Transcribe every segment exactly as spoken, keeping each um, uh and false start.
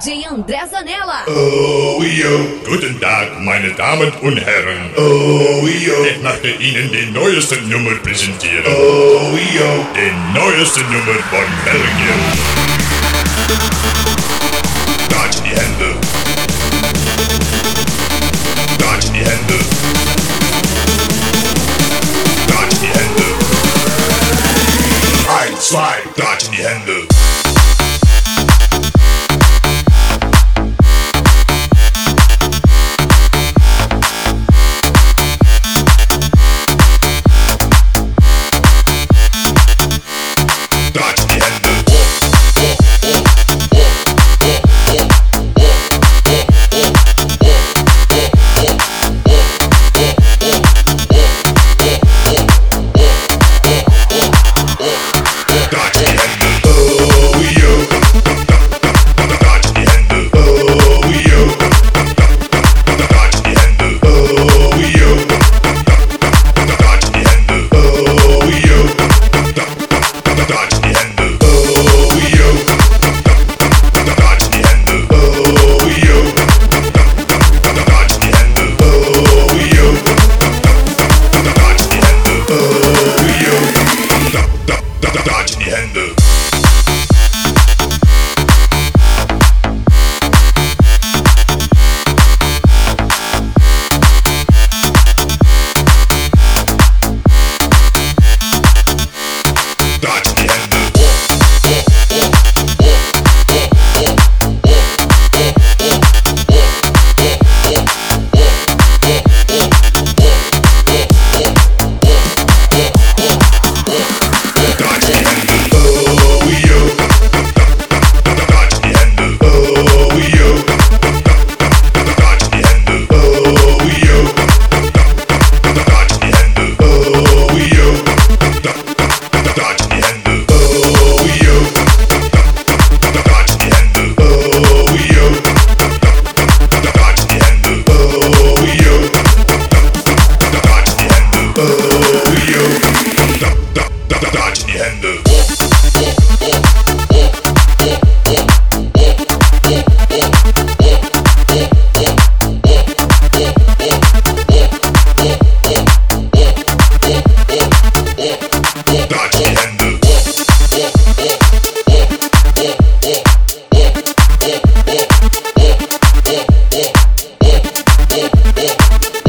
J André Zanella. Oh, yo. Guten Tag, meine Damen und Herren. Oh, yo. Ich möchte Ihnen die neueste Nummer präsentieren. Oh, yo. Die neueste Nummer von Belgien. Klatsch die Hände. Klatsch die Hände. Klatsch die Hände. Eins, zwei, klatsch die Hände.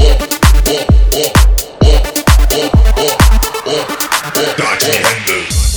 Klatsch die Hände.